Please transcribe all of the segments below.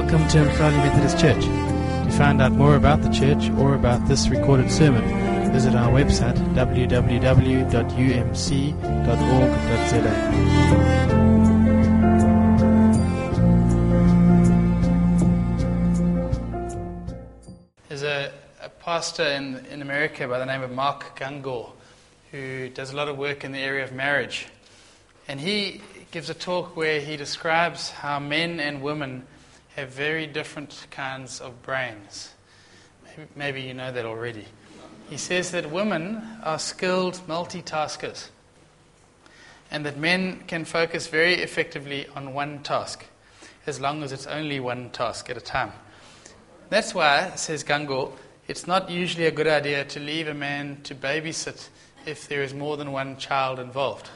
Welcome to Mfulani Methodist Church. To find out more about the church or about this recorded sermon, visit our website www.umc.org.za. There's a pastor in America by the name of Mark Gungor who does a lot of work in the area of marriage. And he gives a talk where he describes how men and women have very different kinds of brains. Maybe you know that already. He says that women are skilled multitaskers and that men can focus very effectively on one task, as long as it's only one task at a time. That's why, says Gungor, it's not usually a good idea to leave a man to babysit if there is more than one child involved.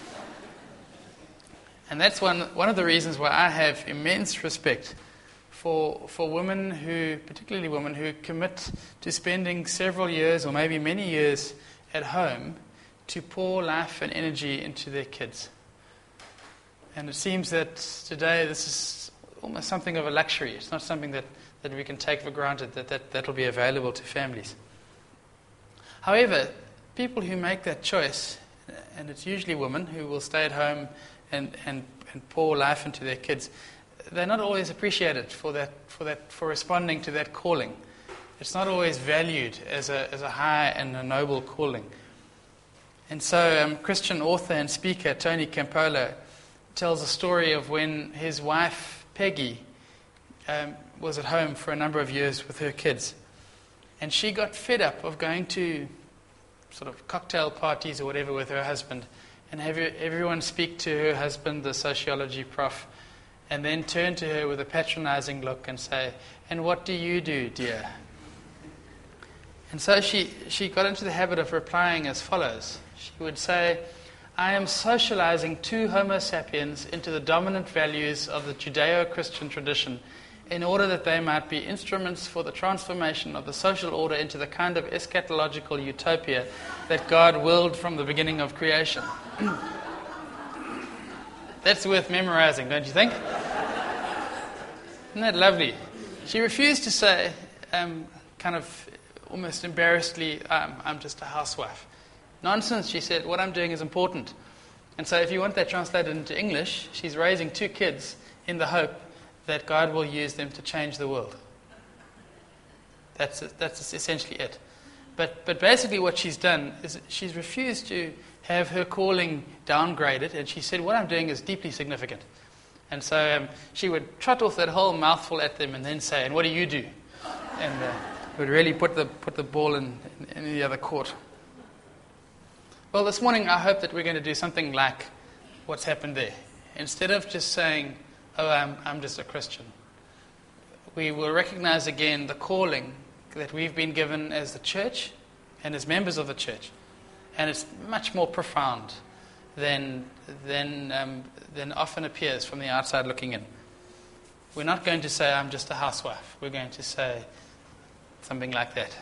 And that's one of the reasons why I have immense respect for women who, particularly women who commit to spending several years or maybe many years at home to pour life and energy into their kids. And it seems that today this is almost something of a luxury. It's not something that we can take for granted, that will be available to families. However, people who make that choice, and it's usually women who will stay at home and pour life into their kids, they're not always appreciated for responding to that calling. It's not always valued as a high and a noble calling. And so Christian author and speaker Tony Campolo tells a story of when his wife Peggy was at home for a number of years with her kids. And she got fed up of going to sort of cocktail parties or whatever with her husband and have everyone speak to her husband, the sociology prof, and then turn to her with a patronizing look and say, "And what do you do, dear?" And so she got into the habit of replying as follows. She would say, "I am socializing two Homo sapiens into the dominant values of the Judeo-Christian tradition in order that they might be instruments for the transformation of the social order into the kind of eschatological utopia that God willed from the beginning of creation." That's worth memorizing, don't you think? Isn't that lovely? She refused to say, kind of almost embarrassedly, "I'm just a housewife." Nonsense, she said. What I'm doing is important. And so if you want that translated into English, she's raising two kids in the hope that God will use them to change the world. That's essentially it. But basically what she's done is she's refused to have her calling downgraded, and she said, "What I'm doing is deeply significant." And so she would trot off that whole mouthful at them and then say, "And what do you do?" And would really put the ball in the other court. Well, this morning I hope that we're going to do something like what's happened there. Instead of just saying, "Oh, I'm just a Christian," we will recognize again the calling that we've been given as the church and as members of the church. And it's much more profound than often appears from the outside looking in. We're not going to say, "I'm just a housewife." We're going to say something like that.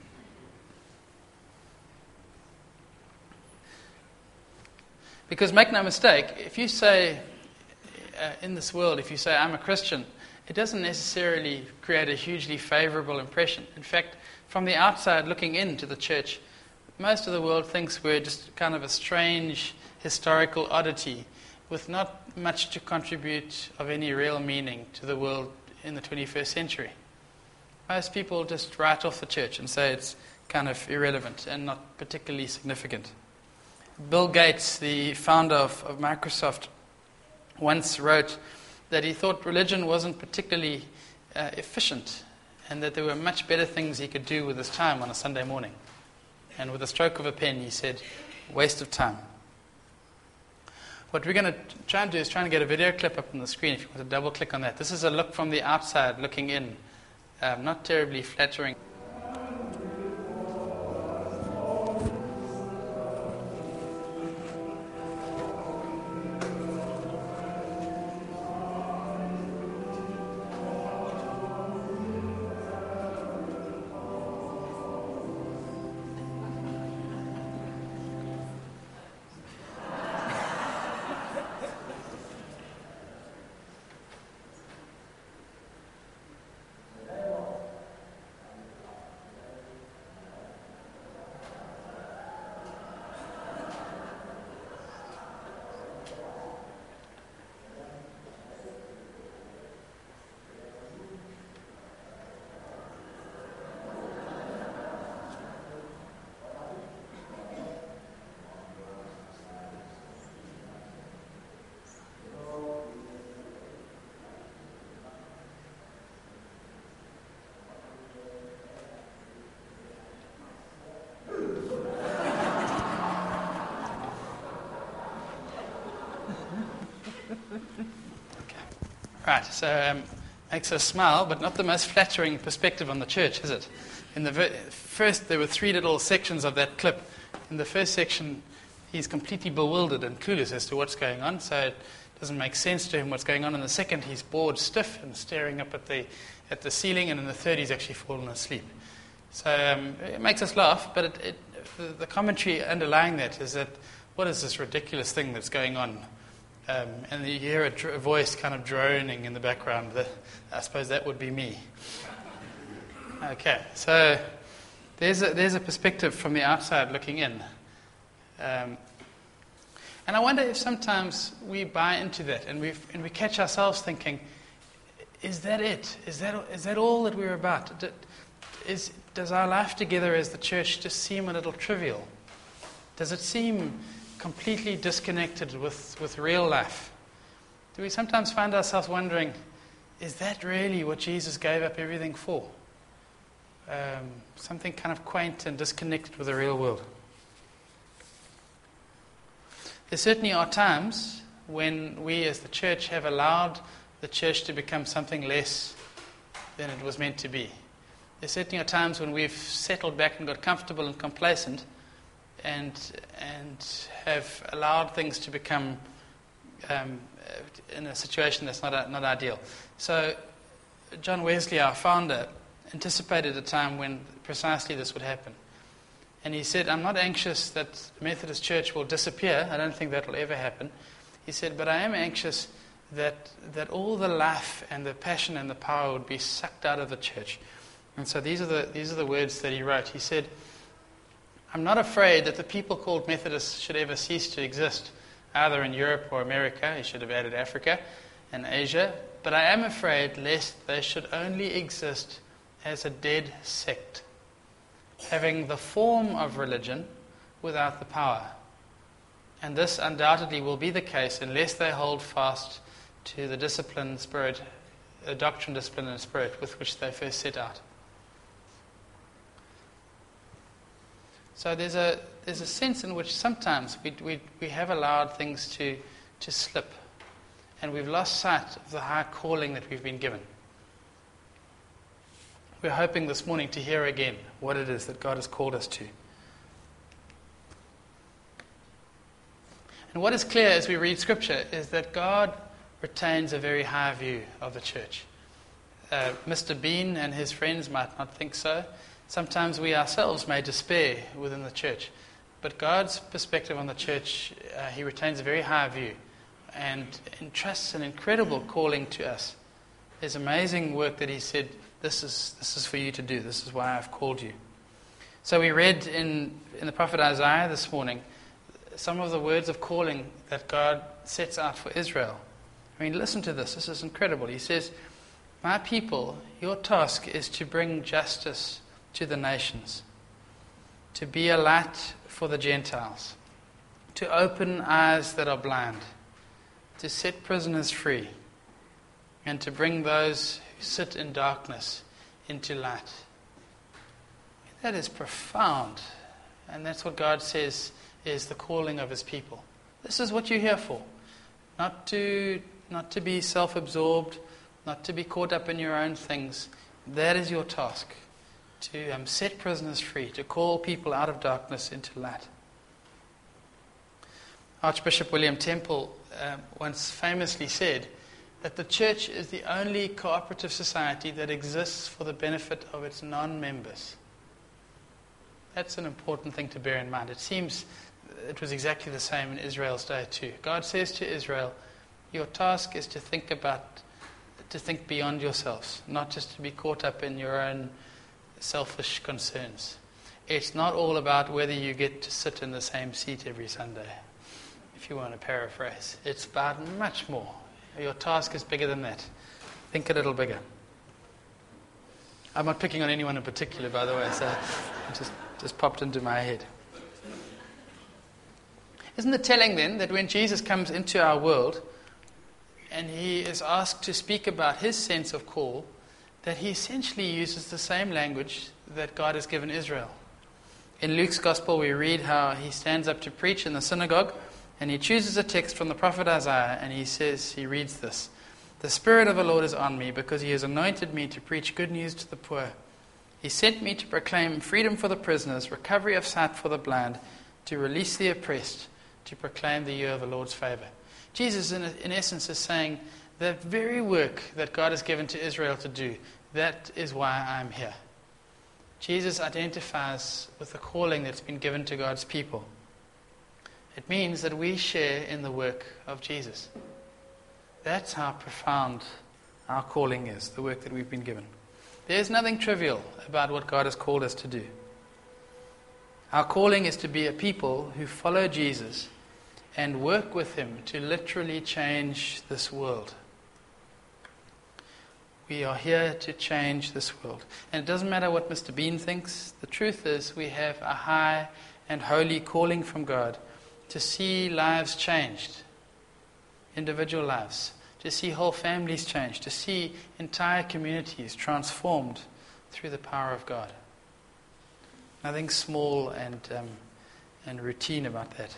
Because make no mistake, if you say, in this world, if you say, "I'm a Christian," it doesn't necessarily create a hugely favorable impression. In fact, from the outside looking into the church, most of the world thinks we're just kind of a strange historical oddity with not much to contribute of any real meaning to the world in the 21st century. Most people just write off the church and say it's kind of irrelevant and not particularly significant. Bill Gates, the founder of Microsoft, once wrote that he thought religion wasn't particularly efficient and that there were much better things he could do with his time on a Sunday morning. And with a stroke of a pen, he said, "Waste of time." What we're going to try and do is try and get a video clip up on the screen if you want to double click on that. This is a look from the outside looking in. Not terribly flattering. Right, so makes us smile, but not the most flattering perspective on the church, is it? In the first, there were 3 little sections of that clip. In the first section, he's completely bewildered and clueless as to what's going on, so it doesn't make sense to him what's going on. In the second, he's bored stiff and staring up at the ceiling, and in the third, he's actually fallen asleep. So it makes us laugh, but the commentary underlying that is that what is this ridiculous thing that's going on? And you hear a voice kind of droning in the background. I suppose that would be me. Okay, so there's a perspective from the outside looking in. And I wonder if sometimes we buy into that and we catch ourselves thinking, is that it? Is that all that we're about? Does our life together as the church just seem a little trivial? Does it seem completely disconnected with real life? Do we sometimes find ourselves wondering, is that really what Jesus gave up everything for? Something kind of quaint and disconnected with the real world. There certainly are times when we as the church have allowed the church to become something less than it was meant to be. There certainly are times when we've settled back and got comfortable and complacent and have allowed things to become in a situation that's not ideal. So John Wesley, our founder, anticipated a time when precisely this would happen. And he said, I'm not anxious that the Methodist Church will disappear. I don't think that will ever happen. He said, but I am anxious that all the life and the passion and the power would be sucked out of the church. And so these are the words that he wrote. He said, I'm not afraid that the people called Methodists should ever cease to exist, either in Europe or America. He should have added Africa and Asia. But I am afraid lest they should only exist as a dead sect, having the form of religion without the power. And this undoubtedly will be the case unless they hold fast to the doctrine, discipline, and spirit with which they first set out. So there's a sense in which sometimes we have allowed things to slip, and we've lost sight of the high calling that we've been given. We're hoping this morning to hear again what it is that God has called us to. And what is clear as we read Scripture is that God retains a very high view of the church. Mr. Bean and his friends might not think so. Sometimes we ourselves may despair within the church. But God's perspective on the church, he retains a very high view and entrusts an incredible calling to us. There's amazing work that he said, this is for you to do. This is why I've called you. So we read in the prophet Isaiah this morning some of the words of calling that God sets out for Israel. I mean, listen to this. This is incredible. He says, my people, your task is to bring justice to the nations, to be a light for the Gentiles, to open eyes that are blind, to set prisoners free, and to bring those who sit in darkness into light. That is profound, and that's what God says is the calling of his people. This is what you're here for. Not to be self-absorbed, not to be caught up in your own things. That is your task. To set prisoners free, to call people out of darkness into light. Archbishop William Temple once famously said that the church is the only cooperative society that exists for the benefit of its non-members. That's an important thing to bear in mind. It seems it was exactly the same in Israel's day too. God says to Israel, your task is to think beyond yourselves, not just to be caught up in your own selfish concerns. It's not all about whether you get to sit in the same seat every Sunday, if you want to paraphrase. It's about much more. Your task is bigger than that. Think a little bigger. I'm not picking on anyone in particular, by the way, so it just popped into my head. Isn't it telling then that when Jesus comes into our world and he is asked to speak about his sense of call, that he essentially uses the same language that God has given Israel? In Luke's Gospel, we read how he stands up to preach in the synagogue, And he chooses a text from the prophet Isaiah, and he reads this. The Spirit of the Lord is on me, because he has anointed me to preach good news to the poor. He sent me to proclaim freedom for the prisoners, recovery of sight for the blind, to release the oppressed, to proclaim the year of the Lord's favor. Jesus, in essence, is saying, the very work that God has given to Israel to do, that is why I'm here. Jesus identifies with the calling that's been given to God's people. It means that we share in the work of Jesus. That's how profound our calling is, the work that we've been given. There's nothing trivial about what God has called us to do. Our calling is to be a people who follow Jesus and work with him to literally change this world. We are here to change this world. And it doesn't matter what Mr. Bean thinks. The truth is we have a high and holy calling from God to see lives changed, individual lives, to see whole families changed, to see entire communities transformed through the power of God. Nothing small and routine about that.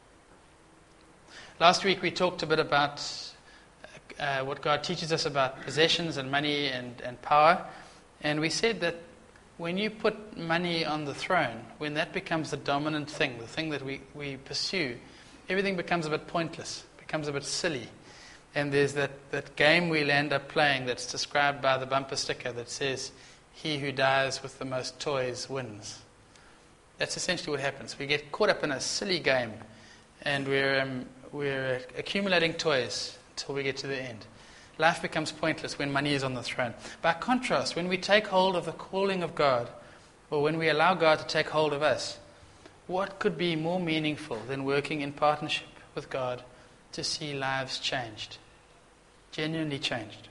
Last week we talked a bit about what God teaches us about possessions and money and power. And we said that when you put money on the throne, when that becomes the dominant thing, the thing that we pursue, everything becomes a bit pointless, becomes a bit silly. And there's that game we'll end up playing that's described by the bumper sticker that says, he who dies with the most toys wins. That's essentially what happens. We get caught up in a silly game, and we're accumulating toys until we get to the end. Life becomes pointless when money is on the throne. By contrast, when we take hold of the calling of God, or when we allow God to take hold of us, what could be more meaningful than working in partnership with God to see lives changed, genuinely changed?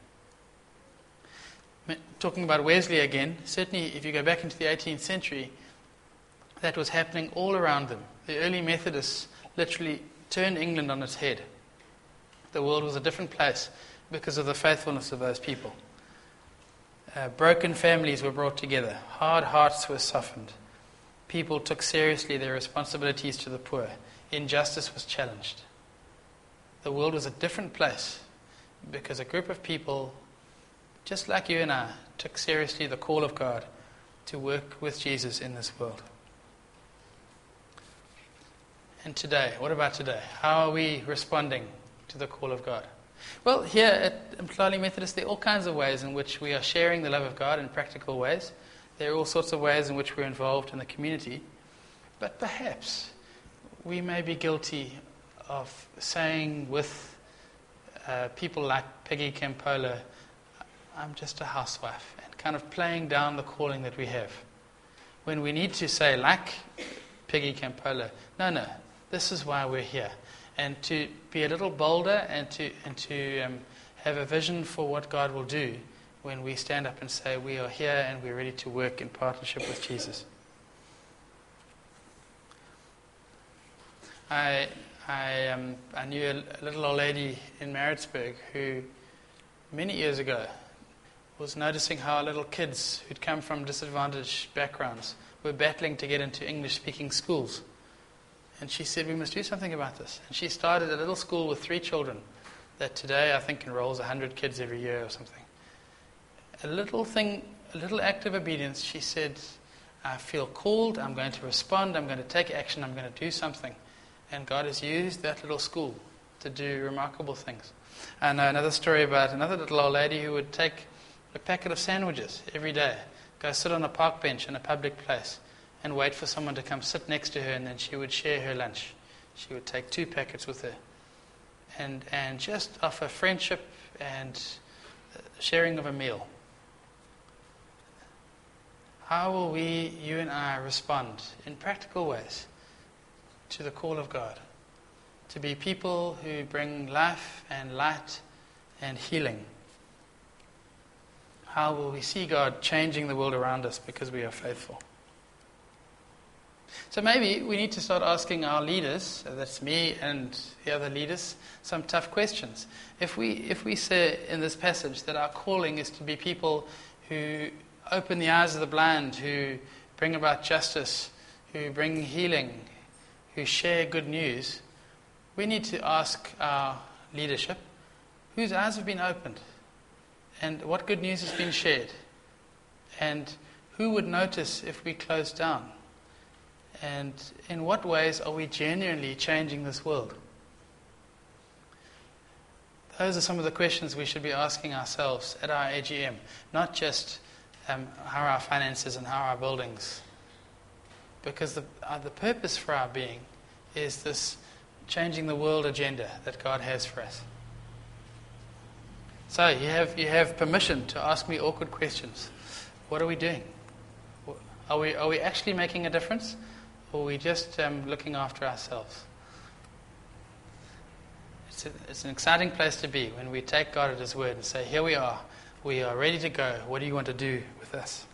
Talking about Wesley again, certainly if you go back into the 18th century, that was happening all around them. The early Methodists literally turned England on its head. The world was a different place because of the faithfulness of those people. Broken families were brought together. Hard hearts were softened. People took seriously their responsibilities to the poor. Injustice was challenged. The world was a different place because a group of people, just like you and I, took seriously the call of God to work with Jesus in this world. And today, what about today? How are we responding to the call of God? Well, here at Mhlali Methodist, there are all kinds of ways in which we are sharing the love of God in practical ways. There are all sorts of ways in which we're involved in the community. But perhaps we may be guilty of saying with people like Peggy Campola, I'm just a housewife, and kind of playing down the calling that we have. When we need to say, like Peggy Campola, no, this is why we're here. And to be a little bolder and to have a vision for what God will do when we stand up and say we are here and we're ready to work in partnership with Jesus. I knew a little old lady in Maritzburg who many years ago was noticing how little kids who'd come from disadvantaged backgrounds were battling to get into English-speaking schools. And she said, we must do something about this. And she started a little school with 3 children that today I think enrolls 100 kids every year or something. A little act of obedience. She said, I feel called, I'm going to respond, I'm going to take action, I'm going to do something. And God has used that little school to do remarkable things. I know another story about another little old lady who would take a packet of sandwiches every day, go sit on a park bench in a public place, and wait for someone to come sit next to her, and then she would share her lunch. She would take 2 packets with her. And just offer friendship and sharing of a meal. How will we, you and I, respond in practical ways to the call of God? To be people who bring life and light and healing. How will we see God changing the world around us because we are faithful? So maybe we need to start asking our leaders, that's me and the other leaders, some tough questions. If we say in this passage that our calling is to be people who open the eyes of the blind, who bring about justice, who bring healing, who share good news, we need to ask our leadership, whose eyes have been opened, and what good news has been shared, and who would notice if we close down, and in what ways are we genuinely changing this world? Those are some of the questions we should be asking ourselves at our AGM, not just how are our finances and how are our buildings. Because the purpose for our being is this changing the world agenda that God has for us. So you have permission to ask me awkward questions. What are we doing? Are we actually making a difference? Or are we just looking after ourselves? It's an exciting place to be when we take God at His word and say, here we are ready to go. What do you want to do with us?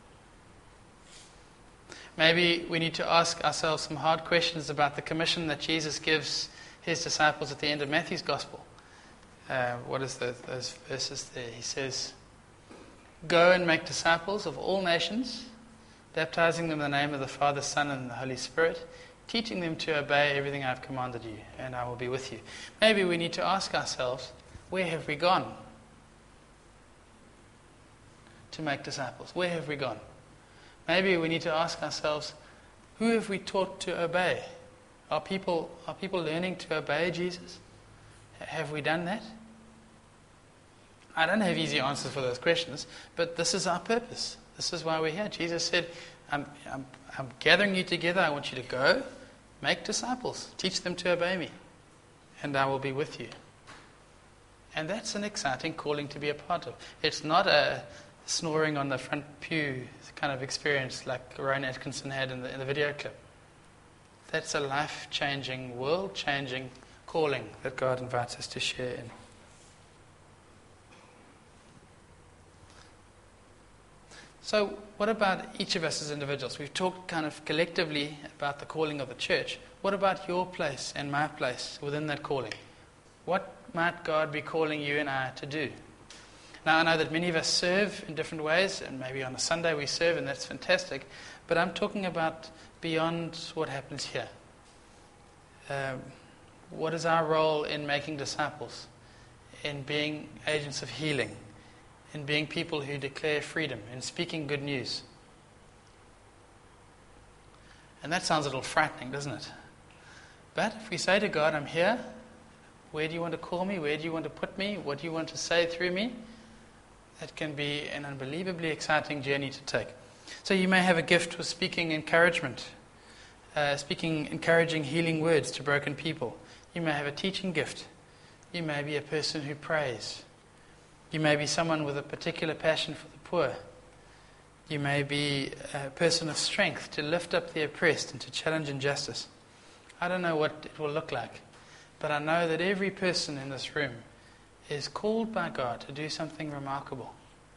Maybe we need to ask ourselves some hard questions about the commission that Jesus gives His disciples at the end of Matthew's Gospel. What is those verses there? He says, go and make disciples of all nations, baptizing them in the name of the Father, Son, and the Holy Spirit, teaching them to obey everything I've commanded you, and I will be with you. Maybe we need to ask ourselves, where have we gone to make disciples? Where have we gone? Maybe we need to ask ourselves, who have we taught to obey? Are people learning to obey Jesus? Have we done that? I don't have easy answers for those questions, but this is our purpose. This is why we're here. Jesus said, I'm gathering you together. I want you to go, make disciples, teach them to obey me, and I will be with you. And that's an exciting calling to be a part of. It's not a snoring on the front pew kind of experience like Rowan Atkinson had in the video clip. That's a life-changing, world-changing calling that God invites us to share in. So what about each of us as individuals? We've talked kind of collectively about the calling of the church. What about your place and my place within that calling? What might God be calling you and I to do? Now, I know that many of us serve in different ways, and maybe on a Sunday we serve, and that's fantastic. But I'm talking about beyond what happens here. What is our role in making disciples, in being agents of healing, in being people who declare freedom, in speaking good news? And that sounds a little frightening, doesn't it? But if we say to God, I'm here, where do you want to call me? Where do you want to put me? What do you want to say through me? That can be an unbelievably exciting journey to take. So you may have a gift for speaking encouragement, speaking encouraging, healing words to broken people. You may have a teaching gift. You may be a person who prays. You may be someone with a particular passion for the poor. You may be a person of strength to lift up the oppressed and to challenge injustice. I don't know what it will look like, but I know that every person in this room is called by God to do something remarkable.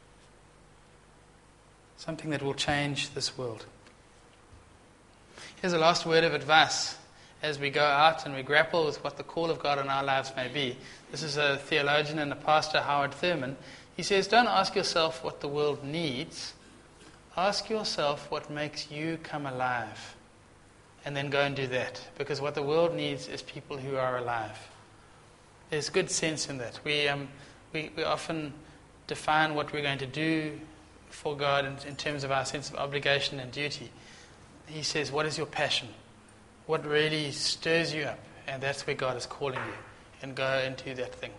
Something that will change this world. Here's a last word of advice as we go out and we grapple with what the call of God in our lives may be. This is a theologian and a pastor, Howard Thurman. He says, don't ask yourself what the world needs. Ask yourself what makes you come alive. And then go and do that. Because what the world needs is people who are alive. There's good sense in that. We often define what we're going to do for God in terms of our sense of obligation and duty. He says, what is your passion? What really stirs you up? And that's where God is calling you. And go and do that thing.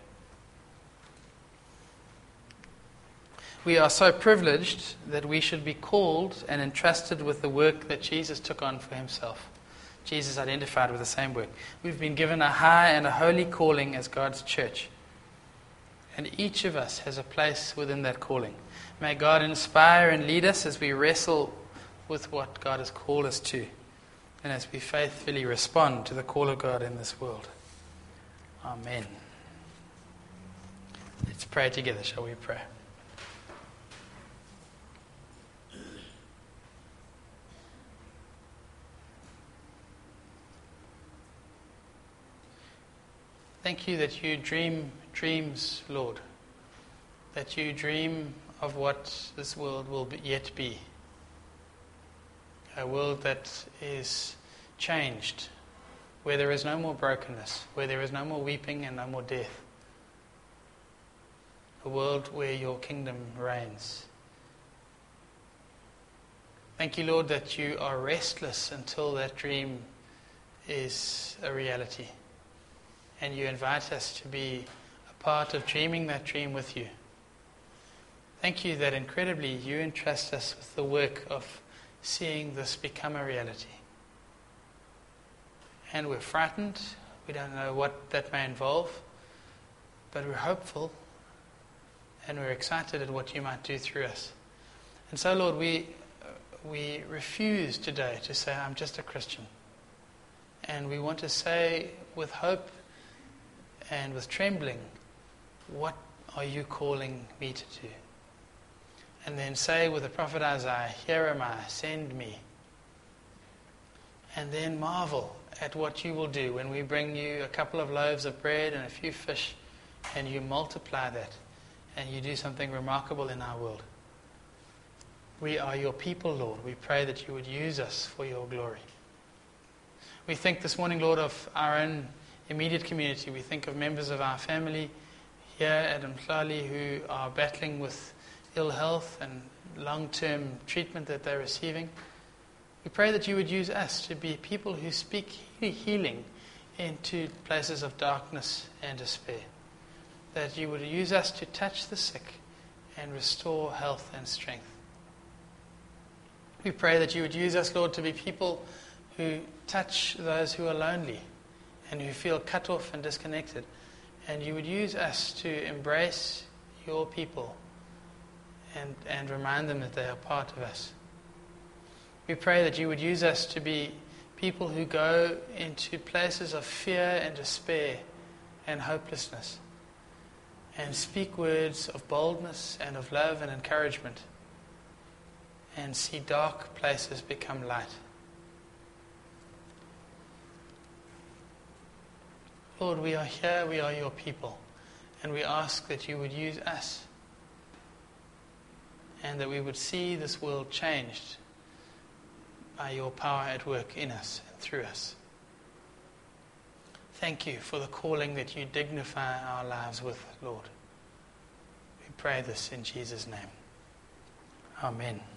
We are so privileged that we should be called and entrusted with the work that Jesus took on for himself. Jesus identified with the same work. We've been given a high and a holy calling as God's church. And each of us has a place within that calling. May God inspire and lead us as we wrestle with what God has called us to, and as we faithfully respond to the call of God in this world. Amen. Let's pray together, shall we pray? Thank you that you dream dreams, Lord. That you dream of what this world will yet be. A world that is changed, where there is no more brokenness, where there is no more weeping and no more death. A world where your kingdom reigns. Thank you, Lord, that you are restless until that dream is a reality. And you invite us to be a part of dreaming that dream with you. Thank you that incredibly you entrust us with the work of seeing this become a reality. And we're frightened. We don't know what that may involve. But we're hopeful. And we're excited at what you might do through us. And so, Lord, we refuse today to say, I'm just a Christian. And we want to say with hope and with trembling, what are you calling me to do? And then say with the prophet Isaiah, here am I, send me. And then marvel at what you will do when we bring you a couple of loaves of bread and a few fish, and you multiply that, and you do something remarkable in our world. We are your people, Lord. We pray that you would use us for your glory. We think this morning, Lord, of our own immediate community. We think of members of our family here at Mhlali who are battling with ill health and long-term treatment that they're receiving. We pray that you would use us to be people who speak healing into places of darkness and despair. That you would use us to touch the sick and restore health and strength. We pray that you would use us, Lord, to be people who touch those who are lonely and who feel cut off and disconnected. And you would use us to embrace your people and remind them that they are part of us. We pray that you would use us to be people who go into places of fear and despair and hopelessness and speak words of boldness and of love and encouragement and see dark places become light. Lord, we are here, we are your people, and we ask that you would use us and that we would see this world changed by your power at work in us and through us. Thank you for the calling that you dignify our lives with, Lord. We pray this in Jesus' name. Amen.